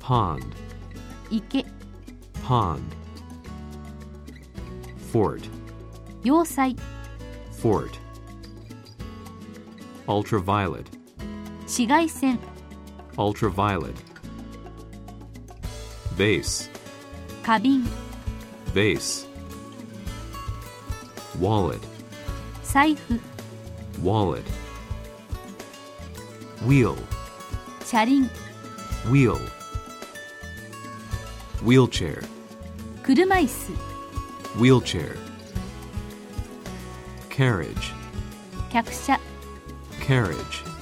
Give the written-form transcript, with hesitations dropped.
pond, 池、 pond. Fort, 要塞、 fort. Ultraviolet, 紫外線、 ultraviolet. Vase, 花瓶、 vase. Wallet, 財布、 wallet. Wheel, 車輪、 wheel. Wheelchair, 車椅子、 wheelchair. Carriage, 客車、 carriage.